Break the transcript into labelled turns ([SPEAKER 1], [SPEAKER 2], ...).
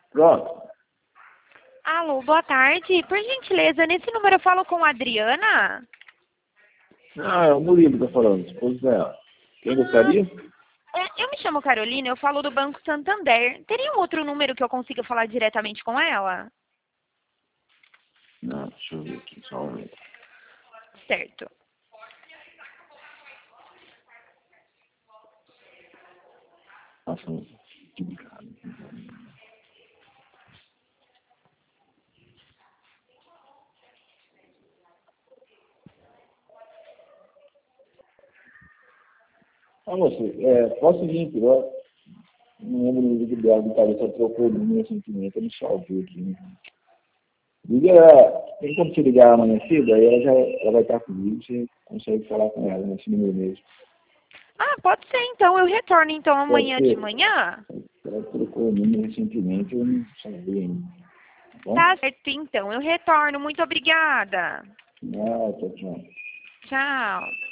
[SPEAKER 1] Pronto.
[SPEAKER 2] Alô, boa tarde. Por gentileza, nesse número eu falo com a Adriana?
[SPEAKER 1] Ah, é o Murilo que tá falando, esposo dela. Quem gostaria?
[SPEAKER 2] Eu me chamo Carolina, eu falo do Banco Santander. Teria um outro número que eu consiga falar diretamente com ela?
[SPEAKER 1] Não, deixa eu ver aqui, só um momento.
[SPEAKER 2] Certo.
[SPEAKER 1] Nossa, que bacana. Ah, moça, faz o seguinte, eu não lembro o número dela de cabeça, trocou o número recentemente, eu não salvei aqui, né? Liga, tem como você ligar amanhecida, aí ela vai estar comigo, você consegue falar com ela nesse número mesmo.
[SPEAKER 2] Ah, pode ser então. Eu retorno então
[SPEAKER 1] Pode
[SPEAKER 2] amanhã de
[SPEAKER 1] ser?
[SPEAKER 2] manhã?
[SPEAKER 1] Ela trocou o número recentemente, eu não salvei ainda. Tá bom?
[SPEAKER 2] Tá certo então. Eu retorno. Muito obrigada.
[SPEAKER 1] Ah, tchau, tchau.
[SPEAKER 2] Tchau.